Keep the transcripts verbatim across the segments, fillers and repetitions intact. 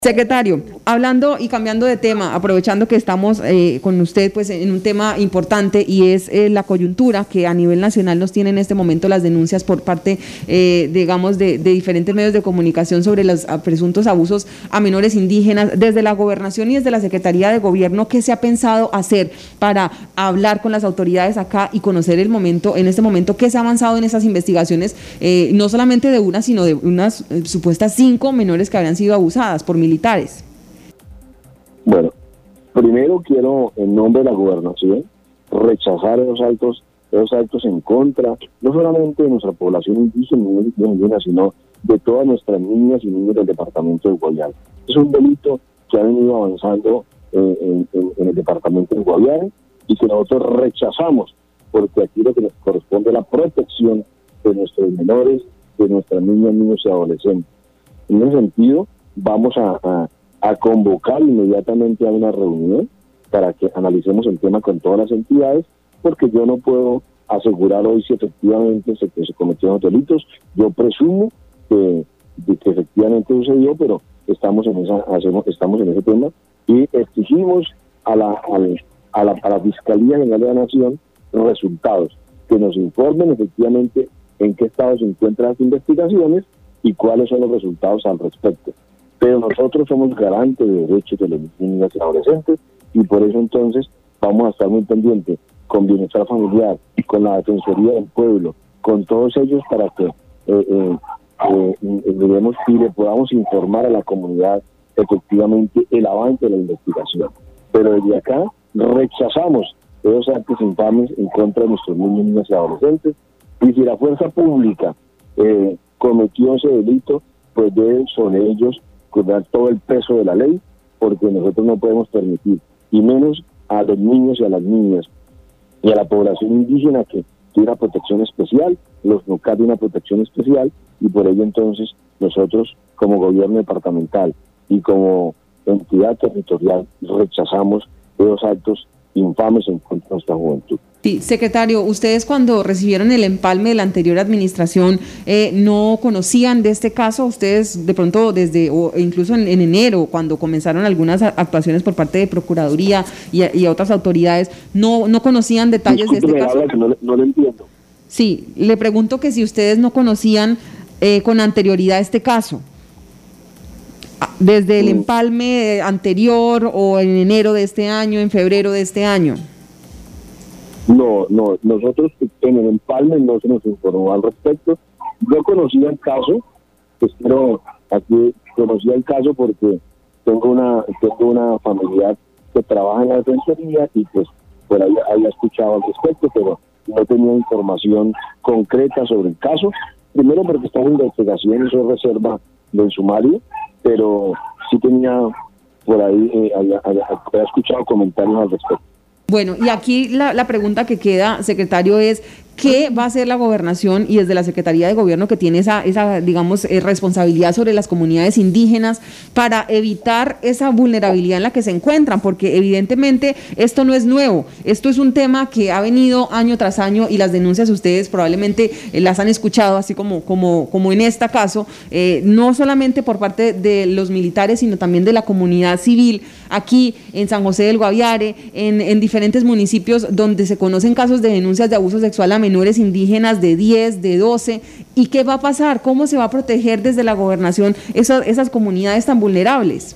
Secretario, hablando y cambiando de tema, aprovechando que estamos eh, con usted pues en un tema importante y es eh, la coyuntura que a nivel nacional nos tiene en este momento las denuncias por parte, eh, digamos, de, de diferentes medios de comunicación sobre los presuntos abusos a menores indígenas. Desde la Gobernación y desde la Secretaría de Gobierno, ¿qué se ha pensado hacer para hablar con las autoridades acá y conocer el momento, en este momento, qué se ha avanzado en esas investigaciones, eh, no solamente de una, sino de unas eh, supuestas cinco menores que habrían sido abusadas por militares? militares? Bueno, primero quiero, en nombre de la gobernación, rechazar esos actos, esos actos en contra, no solamente de nuestra población indígena, sino de todas nuestras niñas y niños del departamento de Guaviare. Es un delito que ha venido avanzando eh, en, en, en el departamento de Guaviare y que nosotros rechazamos, porque aquí lo que nos corresponde es la protección de nuestros menores, de nuestras niñas, niños y adolescentes. En ese sentido, vamos a, a, a convocar inmediatamente a una reunión para que analicemos el tema con todas las entidades, porque yo no puedo asegurar hoy si efectivamente se, que se cometieron delitos. Yo presumo que, de que efectivamente sucedió, pero estamos en esa hacemos, estamos en ese tema y exigimos a la, a la, a la, a la Fiscalía General de la Nación resultados, que nos informen efectivamente en qué estado se encuentran las investigaciones y cuáles son los resultados al respecto. Pero nosotros somos garantes de derechos de los niños y adolescentes y por eso entonces vamos a estar muy pendientes con Bienestar Familiar, con la Defensoría del Pueblo, con todos ellos para que eh, eh, eh, miremos y le podamos informar a la comunidad efectivamente el avance de la investigación. Pero desde acá rechazamos esos actos infames en contra de nuestros niños, niñas y adolescentes, y si la fuerza pública eh, cometió ese delito, pues deben sobre ellos dar todo el peso de la ley, porque nosotros no podemos permitir, y menos a los niños y a las niñas, y a la población indígena que tiene una protección especial, los N U C A D una protección especial, y por ello entonces nosotros como gobierno departamental y como entidad territorial rechazamos esos actos infames en contra de nuestra juventud. Sí, secretario, ustedes cuando recibieron el empalme de la anterior administración, eh, ¿no conocían de este caso? Ustedes de pronto desde, o incluso en, en enero, cuando comenzaron algunas actuaciones por parte de Procuraduría y, y otras autoridades, ¿no, no conocían detalles Disculpe, de este caso? Que no, no lo entiendo. Sí, le pregunto que si ustedes no conocían eh, con anterioridad este caso, desde el empalme anterior o en enero de este año, en febrero de este año. No, no, nosotros en el empalme no se nos informó al respecto. Yo conocía el caso, pero aquí conocía el caso porque tengo una tengo una familiar que trabaja en la defensoría y pues por ahí había escuchado al respecto, pero no tenía información concreta sobre el caso. Primero porque está en investigación y eso reserva del sumario, pero sí tenía por ahí, eh, había, había, había escuchado comentarios al respecto. Bueno, y aquí la, la pregunta que queda, secretario, es ¿qué va a hacer la gobernación y desde la Secretaría de Gobierno que tiene esa, esa digamos, eh, responsabilidad sobre las comunidades indígenas para evitar esa vulnerabilidad en la que se encuentran? Porque evidentemente esto no es nuevo, esto es un tema que ha venido año tras año y las denuncias ustedes probablemente eh, las han escuchado, así como, como, como en este caso, eh, no solamente por parte de los militares, sino también de la comunidad civil, aquí en San José del Guaviare, en, en diferentes municipios donde se conocen casos de denuncias de abuso sexual a menores indígenas de diez, de doce, ¿y qué va a pasar? ¿Cómo se va a proteger desde la gobernación esas, esas comunidades tan vulnerables?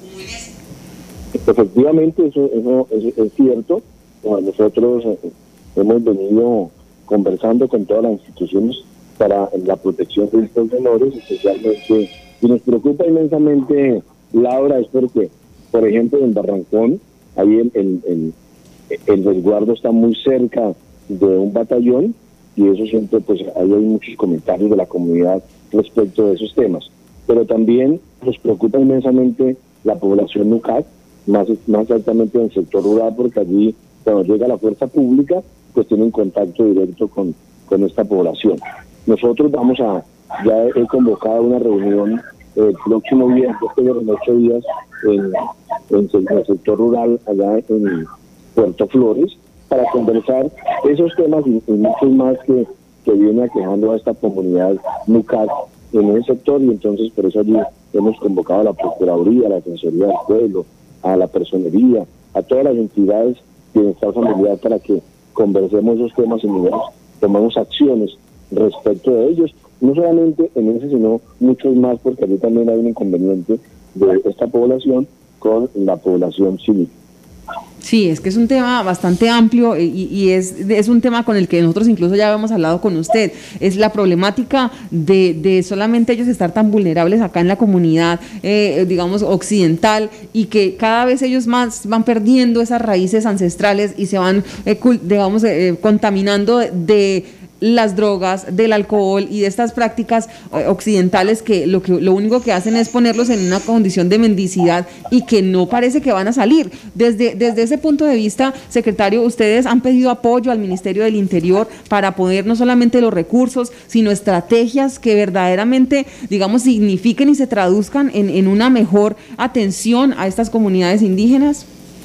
Efectivamente, eso, eso, eso es cierto. Nosotros hemos venido conversando con todas las instituciones para la protección de estos menores, especialmente, y nos preocupa inmensamente, Laura, es porque, por ejemplo, en Barrancón, ahí el, el, el, el resguardo está muy cerca de un batallón y eso siempre, pues ahí hay muchos comentarios de la comunidad respecto de esos temas. Pero también nos preocupa inmensamente la población N U C A D, más, más exactamente en el sector rural, porque allí cuando llega la fuerza pública, pues tienen contacto directo con, con esta población. Nosotros vamos a, ya he convocado una reunión el próximo viernes, después de los ocho días, en, en el sector rural, allá en Puerto Flores, para conversar esos temas y, y muchos más que, que viene aquejando a esta comunidad N U C A D en ese sector, y entonces por eso allí hemos convocado a la Procuraduría, a la Defensoría del Pueblo, a la Personería, a todas las entidades de bienestar familiar para que conversemos esos temas y tomemos acciones respecto de ellos, no solamente en ese, sino muchos más, porque aquí también hay un inconveniente de esta población con la población civil. Sí, es que es un tema bastante amplio y, y es, es un tema con el que nosotros incluso ya habíamos hablado con usted. Es la problemática de, de solamente ellos estar tan vulnerables acá en la comunidad, eh, digamos, occidental, y que cada vez ellos más van perdiendo esas raíces ancestrales y se van, eh, digamos, eh, contaminando de las drogas, del alcohol y de estas prácticas eh, occidentales que lo que lo único que hacen es ponerlos en una condición de mendicidad y que no parece que van a salir. Desde, desde ese punto de vista, secretario, ustedes han pedido apoyo al Ministerio del Interior para poner no solamente los recursos, sino estrategias que verdaderamente, digamos, signifiquen y se traduzcan en, en una mejor atención a estas comunidades indígenas.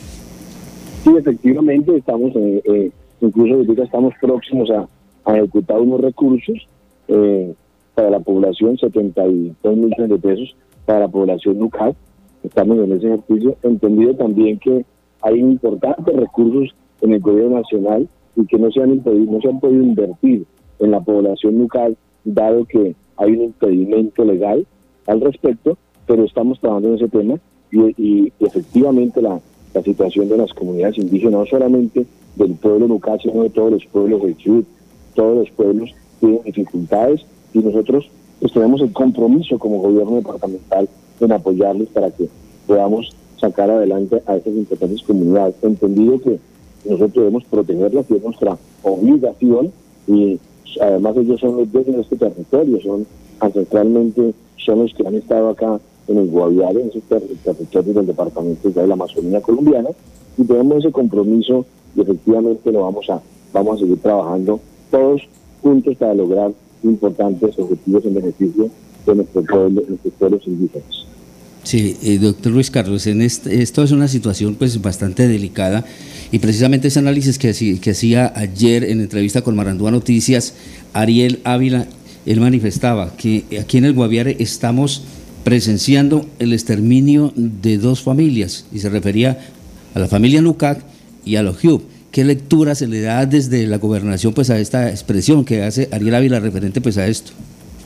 Sí, efectivamente, estamos, eh, eh, incluso ahorita estamos próximos a a ejecutar unos recursos eh, para la población, setenta y dos millones de pesos para la población Nucat. Estamos en ese ejercicio, entendido también que hay importantes recursos en el gobierno nacional y que no se han impedido, no se han podido invertir en la población Nucat, dado que hay un impedimento legal al respecto, pero estamos trabajando en ese tema y, y efectivamente la, la situación de las comunidades indígenas, no solamente del pueblo Nucat, sino de todos los pueblos del sur, todos los pueblos tienen dificultades y nosotros pues tenemos el compromiso como gobierno departamental en apoyarles para que podamos sacar adelante a estas importantes comunidades, entendido que nosotros debemos protegerlas y es nuestra obligación, y además ellos son los dueños de este territorio, son ancestralmente son los que han estado acá en el Guaviare, en ese ter territorio del departamento de la Amazonía colombiana, y tenemos ese compromiso y efectivamente lo vamos a vamos a seguir trabajando todos juntos para lograr importantes objetivos en beneficio de nuestro pueblo, de nuestros pueblos indígenas. Sí, eh, doctor Luis Carlos, en este, esto es una situación pues bastante delicada y precisamente ese análisis que, que hacía ayer en entrevista con Marandúa Noticias, Ariel Ávila, él manifestaba que aquí en el Guaviare estamos presenciando el exterminio de dos familias y se refería a la familia Nucat y a los Hiub. ¿Qué lectura se le da desde la gobernación pues a esta expresión que hace Ariel Ávila referente pues a esto?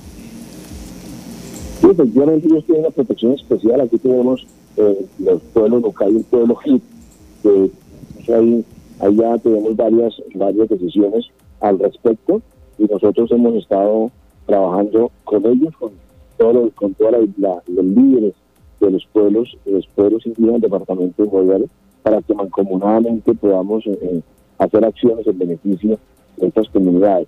Sí, efectivamente ellos tienen una protección especial. Aquí tenemos eh, los pueblos locales y el pueblo Hiub, que pues, ahí, allá tenemos varias, varias decisiones al respecto y nosotros hemos estado trabajando con ellos, con todos con todos los líderes de los pueblos, de los pueblos indígenas del departamento de Guaviare, para que mancomunadamente podamos eh, hacer acciones en beneficio de estas comunidades.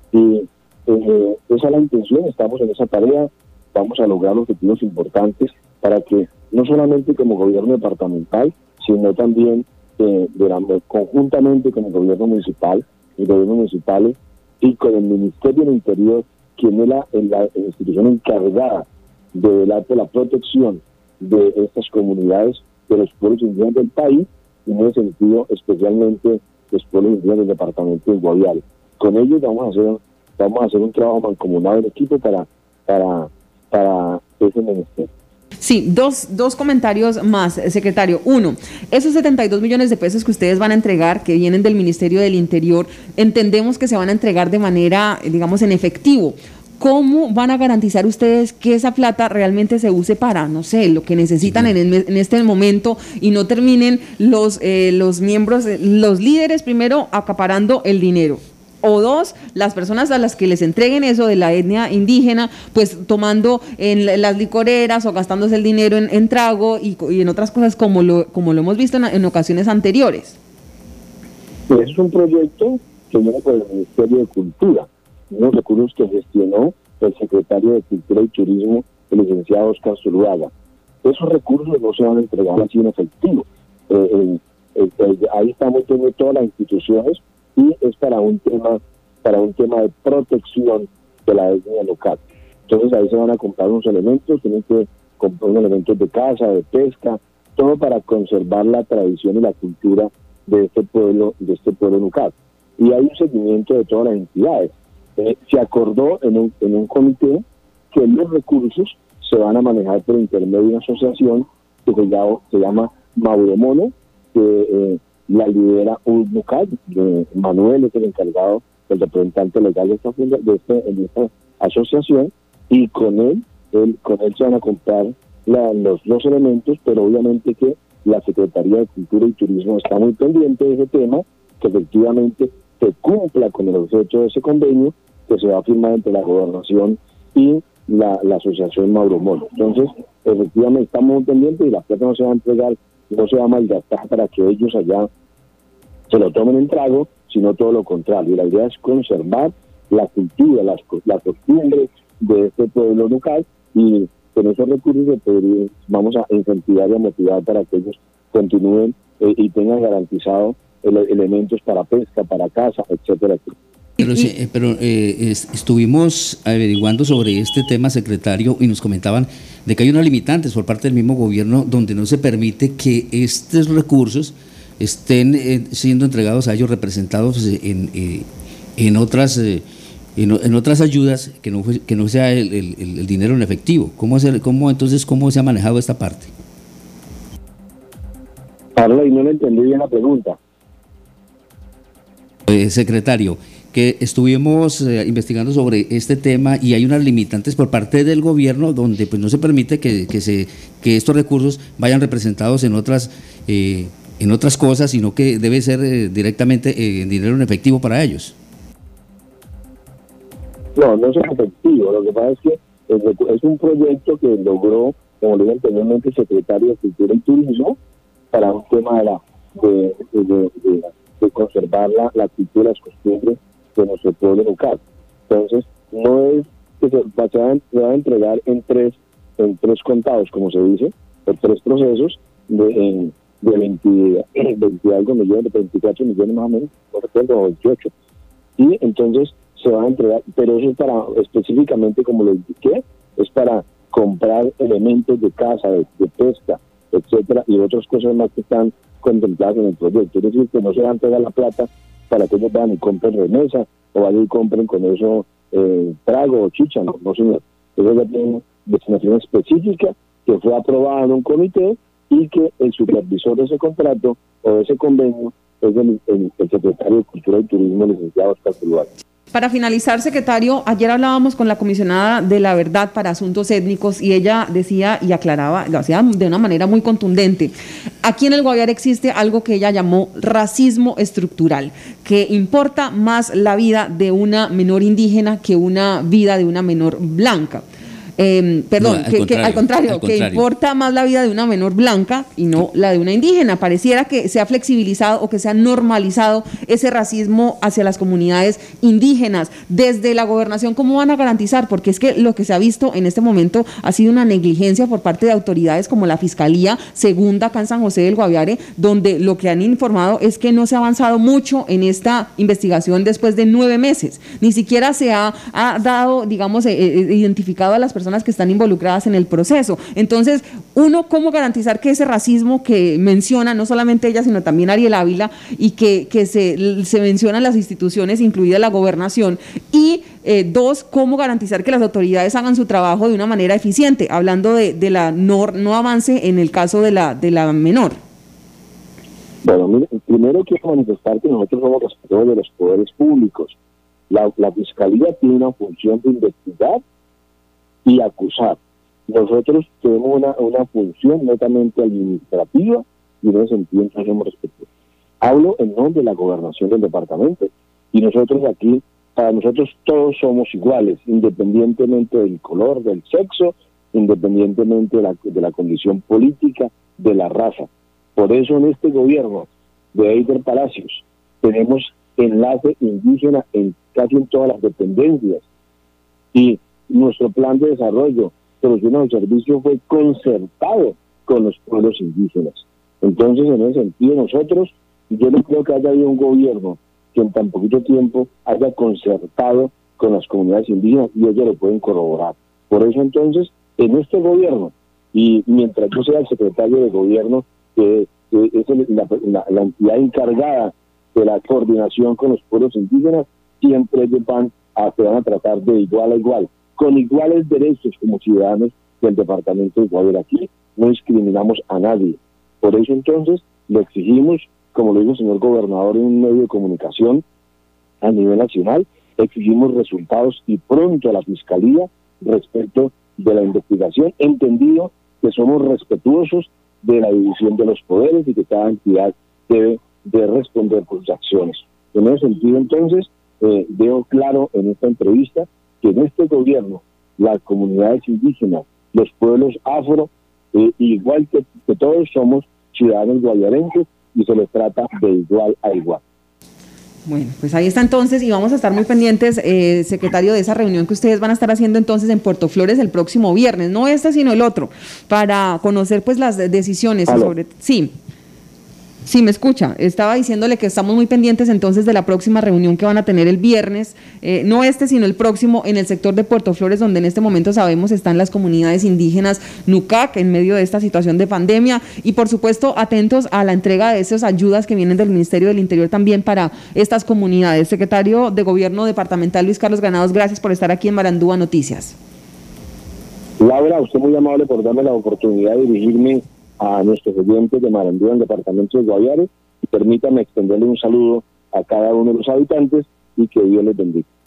Y eh, esa es la intención, estamos en esa tarea, vamos a lograr objetivos importantes para que no solamente como gobierno departamental, sino también eh, de la, conjuntamente con el gobierno municipal, el gobierno municipal y con el Ministerio del Interior, quien es la, la, la institución encargada de velar por la protección de estas comunidades, de los pueblos indígenas del país, y en ese sentido especialmente los pueblos indígenas del departamento de Guaviare. Con ellos vamos a hacer vamos a hacer un trabajo mancomunado en equipo para para para ese ministerio. Sí, dos, dos comentarios más, secretario. Uno, esos setenta y dos millones de pesos que ustedes van a entregar, que vienen del Ministerio del Interior, entendemos que se van a entregar de manera, digamos, en efectivo. ¿Cómo van a garantizar ustedes que esa plata realmente se use para, no sé, lo que necesitan en, el, en este momento y no terminen los, eh, los miembros, los líderes primero acaparando el dinero? O dos, las personas a las que les entreguen eso de la etnia indígena, pues tomando en las licoreras o gastándose el dinero en, en trago y, y en otras cosas como lo, como lo hemos visto en, en ocasiones anteriores. Pues es un proyecto que viene por el Ministerio de Cultura, unos recursos que gestionó el secretario de Cultura y Turismo, el licenciado Oscar Zuluaga. Esos recursos no se van a entregar así en efectivo. Eh, eh, eh, eh, ahí estamos teniendo todas las instituciones y es para un tema para un tema de protección de la etnia local. Entonces ahí se van a comprar unos elementos, tienen que comprar unos elementos de caza, de pesca, todo para conservar la tradición y la cultura de este pueblo, de este pueblo local. Y hay un seguimiento de todas las entidades. Eh, se acordó en un, en un comité que los recursos se van a manejar por intermedio de una asociación que se llama, se llama Mauromono, que eh, la lidera un Nucal, de Manuel es el encargado, el representante legal de esta, funda, de, este, de esta asociación, y con él, él con él se van a comprar la, los, los elementos, pero obviamente que la Secretaría de Cultura y Turismo está muy pendiente de ese tema, que efectivamente se cumpla con el objeto de ese convenio que se va a firmar entre la Gobernación y la, la Asociación Mauromono. Entonces, efectivamente estamos muy pendientes y la plata no se va a entregar, no se va a malgastar para que ellos allá se lo tomen en trago, sino todo lo contrario. Y la idea es conservar la cultura, las, la costumbre de este pueblo local, y con esos recursos vamos a incentivar y a motivar para que ellos continúen eh, y tengan garantizado el, elementos para pesca, para caza, etcétera, etcétera. Pero, sí, pero eh, estuvimos averiguando sobre este tema, secretario, y nos comentaban de que hay unas limitantes por parte del mismo gobierno donde no se permite que estos recursos estén eh, siendo entregados a ellos representados en, eh, en otras eh, en, en otras ayudas que no que no sea el, el, el dinero en efectivo. ¿Cómo hacer, cómo entonces cómo se ha manejado esta parte? Carla, y no le entendí bien la pregunta. Eh, secretario, que estuvimos eh, investigando sobre este tema y hay unas limitantes por parte del gobierno donde pues no se permite que, que se que estos recursos vayan representados en otras eh, en otras cosas, sino que debe ser eh, directamente eh, dinero en efectivo para ellos. No, no es efectivo. Lo que pasa es que es un proyecto que logró, como le dije anteriormente, el secretario de Cultura y Turismo para un tema de la de, de, de, de, de conservar la, la cultura, las costumbres de nuestro pueblo local. Entonces, no es que se va, se va, se va a entregar en tres en tres contados, como se dice, por tres procesos de, en, de veinte, veinte algo millones, de veinticuatro millones más o menos, no recuerdo, veintiocho. Y entonces se va a entregar, pero eso es para, específicamente como lo indiqué, es para comprar elementos de caza, de, de pesca, etcétera, y otras cosas más que están contempladas en el proyecto. Es decir, que no se va a entregar la plata para que ellos vayan y compren remesa o vayan y compren con eso eh, trago o chicha, no, no señor. Ellos ya tienen destinación específica que fue aprobada en un comité y que el supervisor de ese contrato o de ese convenio es el, el, el secretario de Cultura y Turismo, licenciado Oscar Zuluaga. Para finalizar, secretario, ayer hablábamos con la comisionada de la Verdad para Asuntos Étnicos y ella decía y aclaraba, lo hacía de una manera muy contundente. Aquí en el Guaviare existe algo que ella llamó racismo estructural, que importa más la vida de una menor indígena que una vida de una menor blanca. Eh, perdón, no, al, que, contrario, que, al, contrario, al contrario, que importa más la vida de una menor blanca y no la de una indígena. Pareciera que se ha flexibilizado o que se ha normalizado ese racismo hacia las comunidades indígenas. Desde la gobernación, ¿cómo van a garantizar? Porque es que lo que se ha visto en este momento ha sido una negligencia por parte de autoridades como la Fiscalía Segunda acá en San José del Guaviare, donde lo que han informado es que no se ha avanzado mucho en esta investigación después de nueve meses. Ni siquiera se ha, ha dado, digamos, eh, eh, identificado a las personas que están involucradas en el proceso. Entonces, uno, ¿cómo garantizar que ese racismo que menciona no solamente ella, sino también Ariel Ávila, y que, que se, se mencionan las instituciones, incluida la gobernación? Y eh, dos, ¿cómo garantizar que las autoridades hagan su trabajo de una manera eficiente? Hablando de, de la no, no avance en el caso de la, de la menor. Bueno, mire, primero quiero manifestar que nosotros somos respetuosos de los poderes públicos. La, la Fiscalía tiene una función de investigar y acusar. Nosotros tenemos una, una función netamente administrativa y en ese sentido entonces somos respetuosos. Hablo en nombre de la gobernación del departamento y nosotros aquí, para nosotros todos somos iguales, independientemente del color, del sexo, independientemente de la, de la condición política, de la raza. Por eso en este gobierno de Eider Palacios tenemos enlace indígena en casi en todas las dependencias y nuestro plan de desarrollo, solución al servicio fue concertado con los pueblos indígenas. Entonces, en ese sentido, nosotros, yo no creo que haya habido un gobierno que en tan poquito tiempo haya concertado con las comunidades indígenas y ellos lo pueden corroborar. Por eso, entonces, en este gobierno, y mientras yo sea el secretario de gobierno, que, que es el, la, la, la entidad encargada de la coordinación con los pueblos indígenas, siempre ellos van a, se van a tratar de igual a igual, con iguales derechos como ciudadanos del departamento de Guaviare. Aquí no discriminamos a nadie. Por eso entonces le exigimos, como lo dijo el señor gobernador en un medio de comunicación a nivel nacional, exigimos resultados y pronto a la Fiscalía respecto de la investigación, entendido que somos respetuosos de la división de los poderes y que cada entidad debe de responder por sus acciones. En ese sentido, entonces, eh, veo claro en esta entrevista que en este gobierno las comunidades indígenas, los pueblos afro, eh, igual que, que todos somos ciudadanos guaviarenses y se les trata de igual a igual. Bueno, pues ahí está entonces y vamos a estar muy pendientes, eh, secretario, de esa reunión que ustedes van a estar haciendo entonces en Puerto Flores el próximo viernes, no este sino el otro, para conocer pues las decisiones sobre... Sí. Sí, me escucha. Estaba diciéndole que estamos muy pendientes entonces de la próxima reunión que van a tener el viernes, eh, no este, sino el próximo, en el sector de Puerto Flores, donde en este momento sabemos están las comunidades indígenas Nucac en medio de esta situación de pandemia y, por supuesto, atentos a la entrega de esas ayudas que vienen del Ministerio del Interior también para estas comunidades. Secretario de Gobierno Departamental Luis Carlos Granados, gracias por estar aquí en Marandúa Noticias. Laura, usted muy amable por darme la oportunidad de dirigirme a nuestros oyentes de Marandúa, en el departamento de Guaviare, y permítame extenderle un saludo a cada uno de los habitantes y que Dios les bendiga.